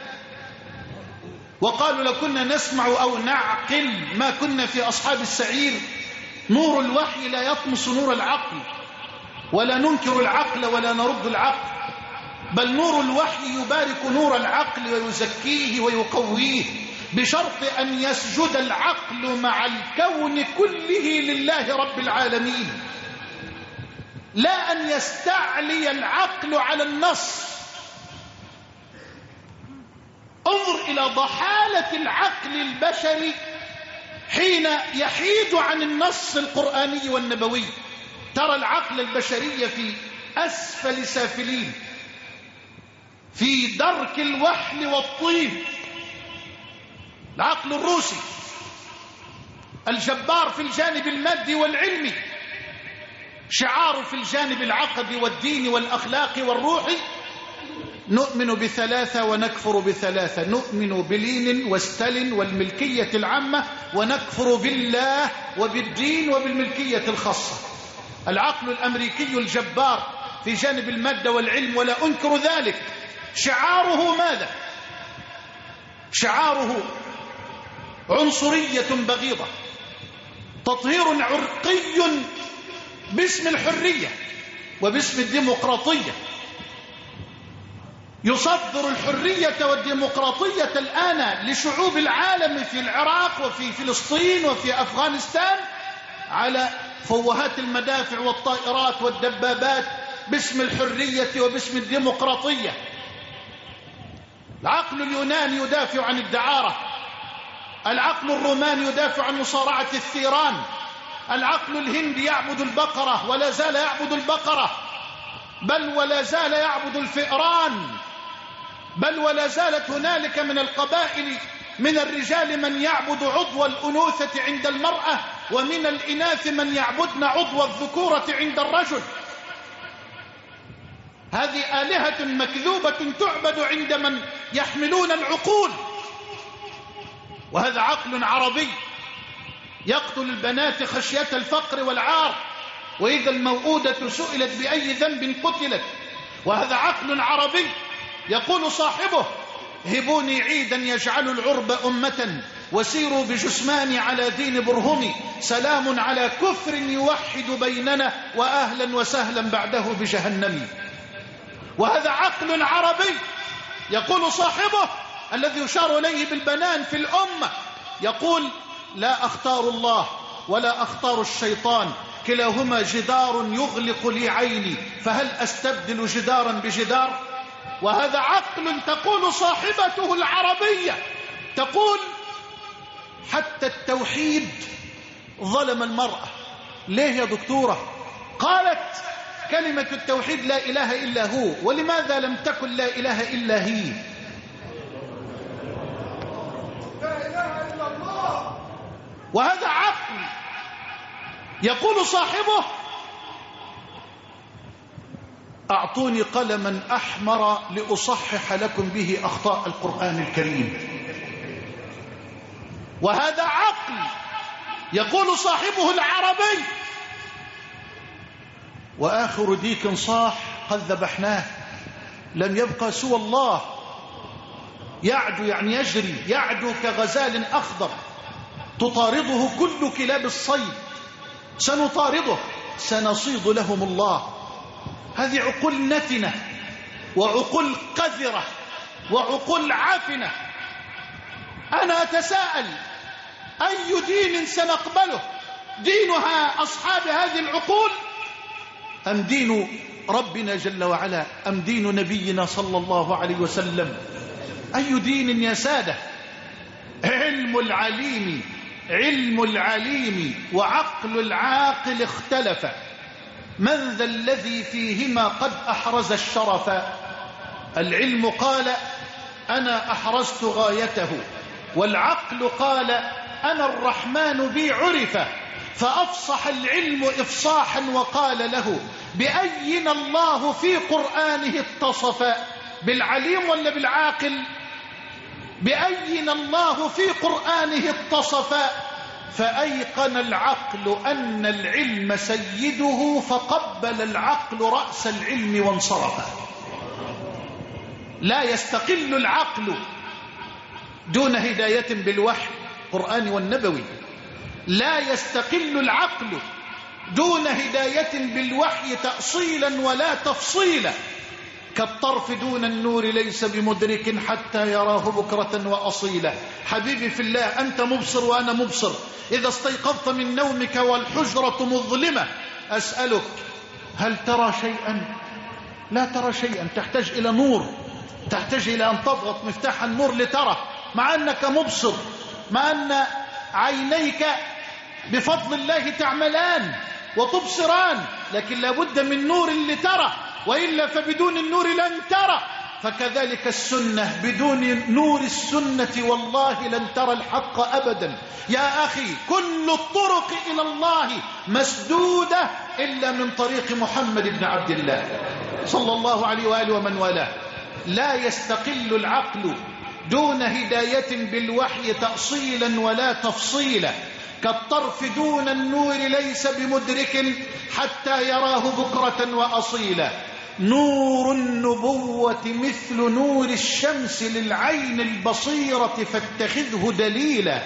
وقالوا لكنا نسمع أو نعقل ما كنا في أصحاب السعير. نور الوحي لا يطمس نور العقل، ولا ننكر العقل ولا نرد العقل، بل نور الوحي يبارك نور العقل ويزكيه ويقويه، بشرط أن يسجد العقل مع الكون كله لله رب العالمين، لا أن يستعلي العقل على النص. انظر إلى ضحالة العقل البشري حين يحيد عن النص القرآني والنبوي. ترى العقل البشري في أسفل سافلين، في درك الوحل والطين. العقل الروسي الجبار في الجانب المادي والعلمي، شعاره في الجانب العقدي والديني والأخلاقي والروحي نؤمن بثلاثة ونكفر بثلاثة. نؤمن بلينين وستالين والملكية العامة، ونكفر بالله وبالدين وبالملكية الخاصة. العقل الأمريكي الجبار في جانب المادة والعلم ولا أنكر ذلك، شعاره ماذا؟ شعاره عنصرية بغيضة، تطهير عرقي باسم الحرية وباسم الديمقراطية. يصدر الحرية والديمقراطية الآن لشعوب العالم في العراق وفي فلسطين وفي أفغانستان على فوهات المدافع والطائرات والدبابات باسم الحرية وباسم الديمقراطية. العقل اليوناني يدافع عن الدعارة، العقل الروماني يدافع عن مصارعة الثيران، العقل الهندي يعبد البقرة ولا زال يعبد البقرة، بل ولا زال يعبد الفئران، بل ولا زالت هنالك من القبائل من الرجال من يعبد عضو الأنوثة عند المرأة، ومن الإناث من يعبدن عضو الذكورة عند الرجل. هذه آلهة مكذوبة تعبد عند من يحملون العقول. وهذا عقل عربي يقتل البنات خشية الفقر والعار، وإذا الموءودة سئلت بأي ذنب قتلت. وهذا عقل عربي. يقول صاحبه: هبوني عيدا يجعل العرب أمة، وسيروا بجثماني على دين برهمي، سلام على كفر يوحد بيننا، وأهلا وسهلا بعده بجهنم. وهذا عقل عربي. يقول صاحبه الذي يشار إليه بالبنان في الأمة، يقول: لا أختار الله ولا أختار الشيطان، كلاهما جدار يغلق لي عيني، فهل أستبدل جدارا بجدار؟ وهذا عقل. تقول صاحبته العربية، تقول: حتى التوحيد ظلم المرأة. ليه يا دكتورة؟ قالت: كلمة التوحيد لا إله إلا هو، ولماذا لم تكن لا إله إلا هي؟ لا إله إلا الله. وهذا عقل. يقول صاحبه: أعطوني قلما أحمر لأصحح لكم به أخطاء القرآن الكريم. وهذا عقل. يقول صاحبه العربي: وآخر ديك صاح قد ذبحناه، لم يبقى سوى الله. يعدو يعني يجري، يعدو كغزال أخضر تطارده كل كلاب الصيد، سنطارده سنصيد لهم الله. هذه عقول نتنة وعقول قذرة وعقول عافنة. أنا أتساءل: أي دين سنقبله؟ دينها أصحاب هذه العقول، أم دين ربنا جل وعلا، أم دين نبينا صلى الله عليه وسلم؟ أي دين يا سادة؟ علم العليم وعقل العاقل اختلفا، من ذا الذي فيهما قد أحرز الشرف؟ العلم قال: أنا أحرزت غايته، والعقل قال: أنا الرحمن بي عرف. فأفصح العلم إفصاحا وقال له: بأين الله في قرآنه اتصف؟ بالعليم ولا بالعاقل؟ بأين الله في قرآنه اتصف؟ فأيقن العقل أن العلم سيده، فقبل العقل رأس العلم وانصرف. لا يستقل العقل دون هداية بالوحي القرآني والنبوي، لا يستقل العقل دون هداية بالوحي تأصيلا ولا تفصيلا. كالطرف دون النور ليس بمدرك حتى يراه بكرة وأصيلا. حبيبي في الله، أنت مبصر وأنا مبصر. إذا استيقظت من نومك والحجرة مظلمة، أسألك: هل ترى شيئا؟ لا ترى شيئا. تحتاج إلى نور، تحتاج إلى أن تضغط مفتاح النور لترى، مع أنك مبصر، مع أن عينيك بفضل الله تعملان وتبصران، لكن لابد من نور لترى، وإلا فبدون النور لن ترى. فكذلك السنة، بدون نور السنة والله لن ترى الحق أبدا. يا أخي، كل الطرق إلى الله مسدودة إلا من طريق محمد بن عبد الله صلى الله عليه وآله ومن والاه. لا يستقل العقل دون هداية بالوحي تأصيلا ولا تفصيلا. كالطرف دون النور ليس بمدرك حتى يراه بكرة وأصيلا. نور النبوة مثل نور الشمس للعين البصيرة فاتخذه دليلا.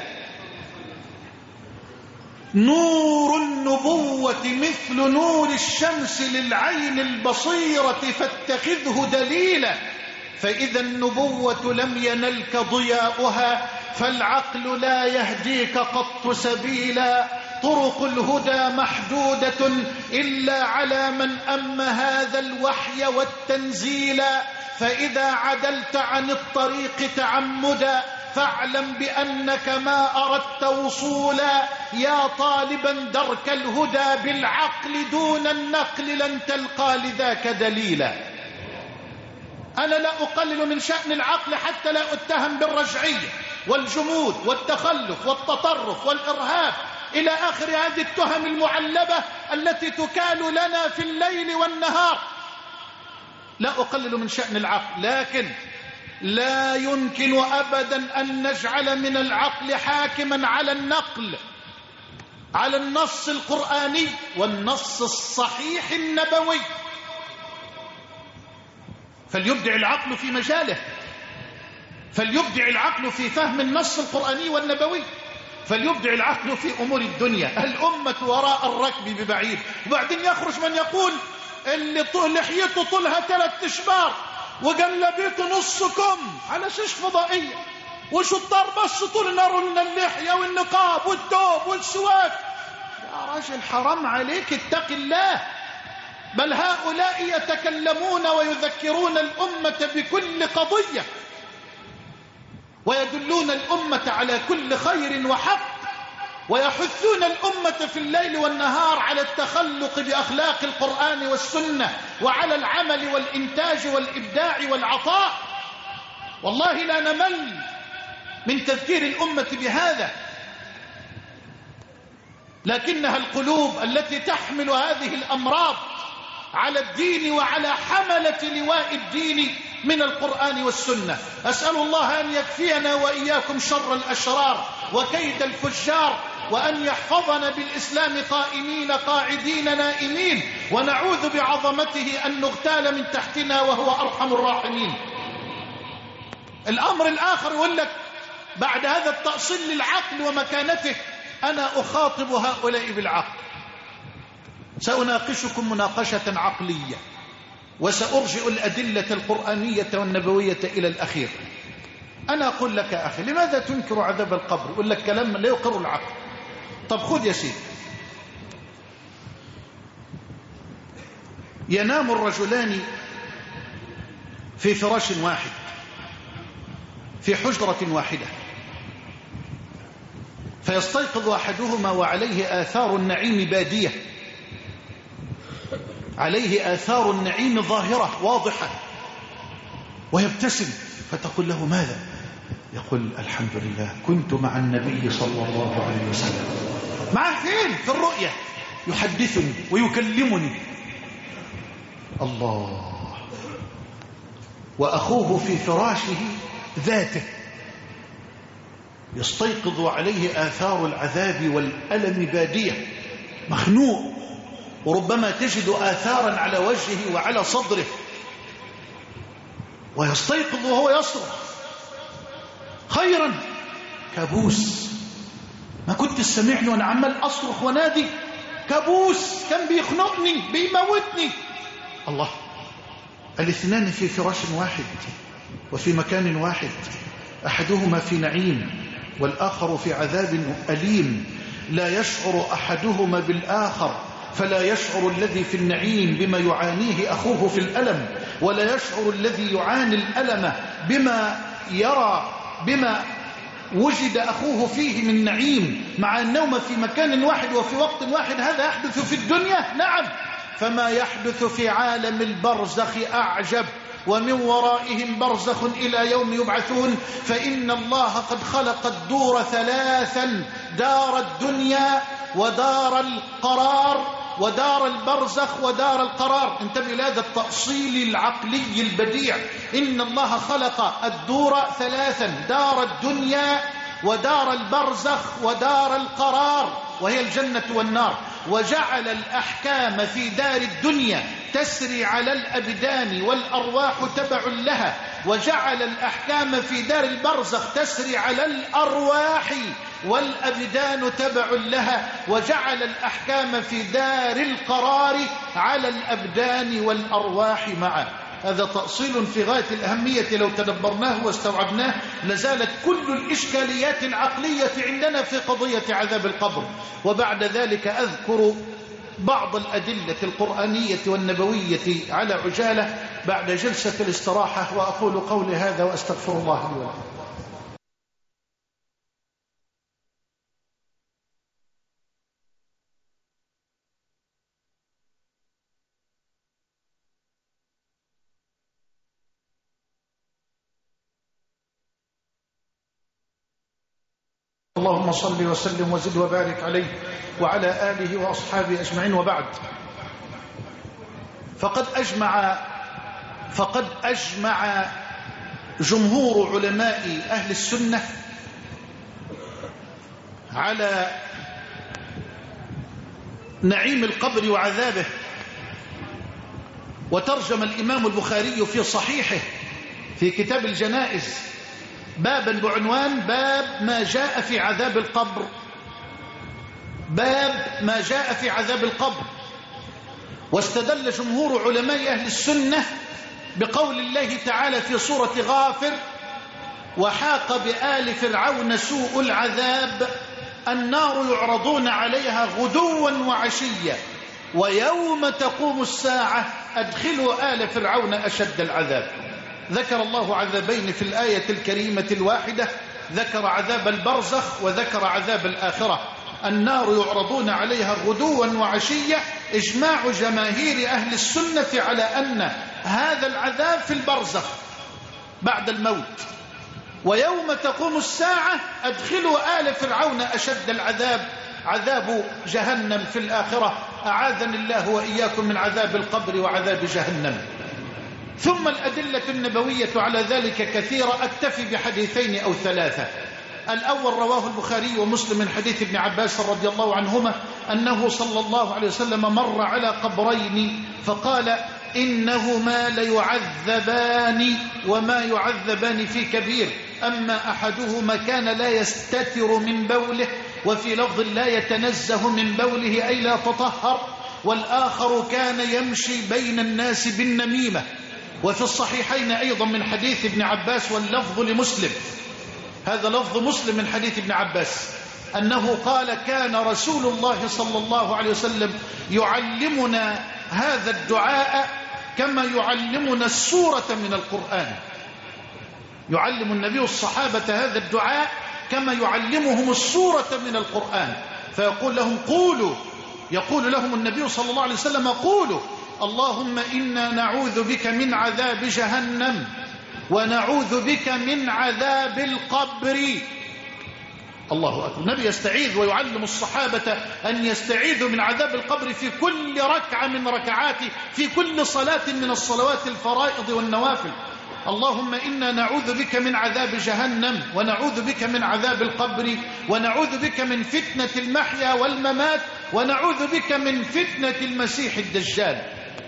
نور النبوة مثل نور الشمس للعين البصيرة فاتخذه دليلا. فإذا النبوة لم ينلك ضياؤها، فالعقل لا يهديك قط سبيلا. طرق الهدى محدودة إلا على من أم هذا الوحي والتنزيل. فإذا عدلت عن الطريق تعمدا، فاعلم بأنك ما أردت وصولا. يا طالبا درك الهدى بالعقل دون النقل، لن تلقى لذاك دليلا. أنا لا أقلل من شأن العقل حتى لا أتهم بالرجعية والجمود والتخلف والتطرف والإرهاب إلى آخر هذه التهم المعلبة التي تكال لنا في الليل والنهار. لا أقلل من شأن العقل، لكن لا يمكن أبدا أن نجعل من العقل حاكما على النقل. على النص القرآني والنص الصحيح النبوي، فليبدع العقل في مجاله، فليبدع العقل في فهم النص القرآني والنبوي، فليبدع العقل في أمور الدنيا. الأمة وراء الركب ببعيد. وبعدين يخرج من يقول اللي لحيته طولها 3 أشبار وجلبيته نص كم على شاش فضائية، وشطار بس طول نار لنا اللحية والنقاب والثوب والسواك. يا راجل حرام عليك، اتق الله. بل هؤلاء يتكلمون ويذكرون الأمة بكل قضية، ويدلون الأمة على كل خير وحق، ويحثون الأمة في الليل والنهار على التخلق بأخلاق القرآن والسنة، وعلى العمل والإنتاج والإبداع والعطاء. والله لا نمل من تذكير الأمة بهذا، لكنها القلوب التي تحمل هذه الأمراض على الدين وعلى حملة لواء الدين من القرآن والسنة. أسأل الله أن يكفينا وإياكم شر الأشرار وكيد الفجار، وأن يحفظنا بالإسلام قائمين قاعدين نائمين، ونعوذ بعظمته أن نغتال من تحتنا وهو أرحم الراحمين. الأمر الآخر يقول لك بعد هذا التأصيل للعقل ومكانته، أنا أخاطب هؤلاء بالعقل. سأناقشكم مناقشة عقلية، وسأرجئ الأدلة القرآنية والنبوية إلى الأخير. أنا أقول لك يا أخي، لماذا تنكر عذاب القبر؟ أقول لك كلام لا يقر العقل. طب خذ يا سيدي، ينام الرجلان في فراش واحد في حجرة واحدة، فيستيقظ أحدهما وعليه آثار النعيم بادية، عليه آثار النعيم ظاهرة واضحة، ويبتسم، فتقول له ماذا؟ يقول الحمد لله كنت مع النبي صلى الله عليه وسلم. معه فين؟ في الرؤية، يحدثني ويكلمني. الله. وأخوه في فراشه ذاته يستيقظ عليه آثار العذاب والألم بادية، مخنوق، وربما تجد آثارا على وجهه وعلى صدره، ويستيقظ وهو يصرخ خيرا. كابوس، ما كنت سمعني وانا عمال اصرخ ونادي؟ كابوس كان بيخنقني بيموتني. الله. الاثنان في فراش واحد وفي مكان واحد، احدهما في نعيم والاخر في عذاب اليم، لا يشعر احدهما بالاخر، فلا يشعر الذي في النعيم بما يعانيه اخوه في الالم، ولا يشعر الذي يعاني الالم بما وجد أخوه فيه من نعيم، مع النوم في مكان واحد وفي وقت واحد. هذا يحدث في الدنيا؟ نعم. فما يحدث في عالم البرزخ أعجب، ومن ورائهم برزخ إلى يوم يبعثون. فإن الله قد خلق الدور 3، دار الدنيا ودار القرار ودار البرزخ ودار القرار. انتبه لهذا التأصيل العقلي البديع. إن الله خلق الدور 3، دار الدنيا ودار البرزخ ودار القرار، وهي الجنة والنار، وجعل الأحكام في دار الدنيا تسري على الأبدان والأرواح تبع لها، وجعل الأحكام في دار البرزخ تسري على الأرواح والأبدان تبع لها، وجعل الأحكام في دار القرار على الأبدان والأرواح معا. هذا تأصيل في غاية الأهمية، لو تدبرناه واستوعبناه لزالت كل الإشكاليات العقلية عندنا في قضية عذاب القبر. وبعد ذلك أذكر بعض الأدلة القرآنية والنبوية على عجالة بعد جلسة الاستراحة، وأقول قولي هذا وأستغفر الله لي ولكم. اللهم صل وسلم وزد وبارك عليه وعلى آله وأصحابه أجمعين، وبعد. فقد أجمع جمهور علماء أهل السنة على نعيم القبر وعذابه. وترجم الإمام البخاري في صحيحه في كتاب الجنائز بابا بعنوان باب ما جاء في عذاب القبر. باب ما جاء في عذاب القبر. واستدل جمهور علماء أهل السنة بقول الله تعالى في سورة غافر: وحاق بآل فرعون سوء العذاب النار يعرضون عليها غدوا وعشيا ويوم تقوم الساعة أدخلوا آل فرعون أشد العذاب. ذكر الله عذابين في الآية الكريمة الواحدة، ذكر عذاب البرزخ وذكر عذاب الآخرة. النار يعرضون عليها غدوا وعشيا، إجماع جماهير أهل السنة على أن هذا العذاب في البرزخ بعد الموت. ويوم تقوم الساعة أدخلوا آل فرعون أشد العذاب، عذاب جهنم في الآخرة. أعاذني الله وإياكم من عذاب القبر وعذاب جهنم. ثم الأدلة النبوية على ذلك كثيرة، أكتفي بحديثين أو ثلاثة. الأول رواه البخاري ومسلم من حديث ابن عباس رضي الله عنهما أنه صلى الله عليه وسلم مر على قبرين فقال: إنهما ليعذبان وما يعذبان في كبير، أما أحدهما كان لا يستتر من بوله، وفي لفظ لا يتنزه من بوله أي لا تطهر، والآخر كان يمشي بين الناس بالنميمة. وفي الصحيحين أيضا من حديث ابن عباس واللفظ لمسلم، هذا لفظ مسلم من حديث ابن عباس أنه قال: كان رسول الله صلى الله عليه وسلم يعلمنا هذا الدعاء كما يعلمنا السورة من القرآن. يعلم النبي الصحابة هذا الدعاء كما يعلمهم السورة من القرآن، فيقول لهم قولوا، يقول لهم النبي صلى الله عليه وسلم: قولوا اللهم إنا نعوذ بك من عذاب جهنم ونعوذ بك من عذاب القبر. الله أكبر. النبي يستعيذ ويعلم الصحابة أن يستعيذوا من عذاب القبر في كل ركعة من ركعاته، في كل صلاة من الصلوات الفرائض والنوافل. اللهم إنا نعوذ بك من عذاب جهنم ونعوذ بك من عذاب القبر ونعوذ بك من فتنة المحيا والممات ونعوذ بك من فتنة المسيح الدجال.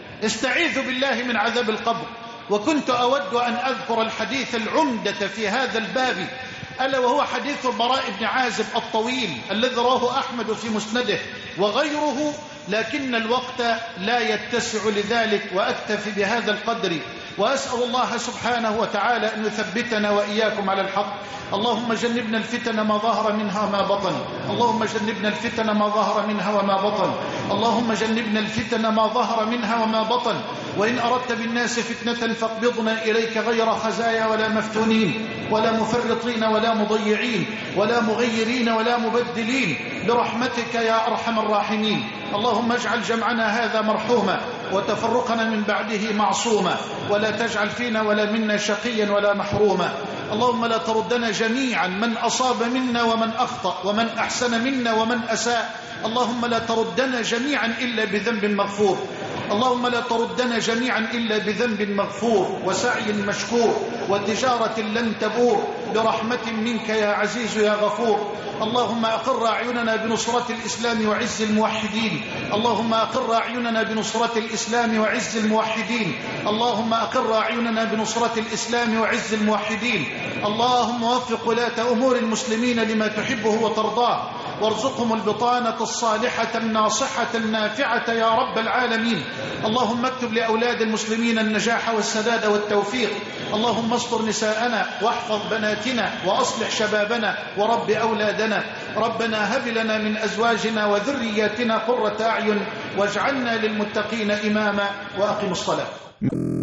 استعيذ بالله من عذاب القبر. وكنت أود أن أذكر الحديث العمدة في هذا الباب، ألا وهو حديث البراء بن عازب الطويل الذي رواه أحمد في مسنده وغيره، لكن الوقت لا يتسع لذلك وأكتفي بهذا القدر. وأسأل الله سبحانه وتعالى أن يثبتنا وإياكم على الحق. اللهم جنبنا الفتن ما ظهر منها وما بطن، اللهم جنبنا الفتن ما ظهر منها وما بطن، اللهم جنبنا الفتن ما ظهر منها وما بطن. وإن أردت بالناس فتنة فاقبضنا إليك غير خزايا ولا مفتونين ولا مفرطين ولا مضيعين ولا مغيرين ولا مبدلين، برحمتك يا أرحم الراحمين. اللهم اجعل جمعنا هذا مرحوما وتفرقنا من بعده معصوما، ولا تجعل فينا ولا منا شقيا ولا محروما. اللهم لا تردنا جميعا، من أصاب منا ومن أخطأ ومن أحسن منا ومن أساء. اللهم لا تردنا جميعا إلا بذنب مغفور، اللهم لا تردنا جميعا إلا بذنب مغفور وسعي مشكور وتجارة لن تبور، برحمة منك يا عزيز يا غفور. اللهم أقر أعيننا بنصرة الإسلام وعز الموحدين، اللهم أقر أعيننا بنصرة الإسلام وعز الموحدين، اللهم أقر أعيننا بنصرة الإسلام وعز الموحدين. اللهم وفق ولاة أمور المسلمين لما تحبه وترضاه، وارزقهم البطانة الصالحة الناصحة النافعة يا رب العالمين. اللهم اكتب لأولاد المسلمين النجاح والسداد والتوفيق. اللهم استر نساءنا واحفظ بناتنا وأصلح شبابنا ورب أولادنا. ربنا هب لنا من أزواجنا وذرياتنا قرة أعين واجعلنا للمتقين إماما. وأقم الصلاة.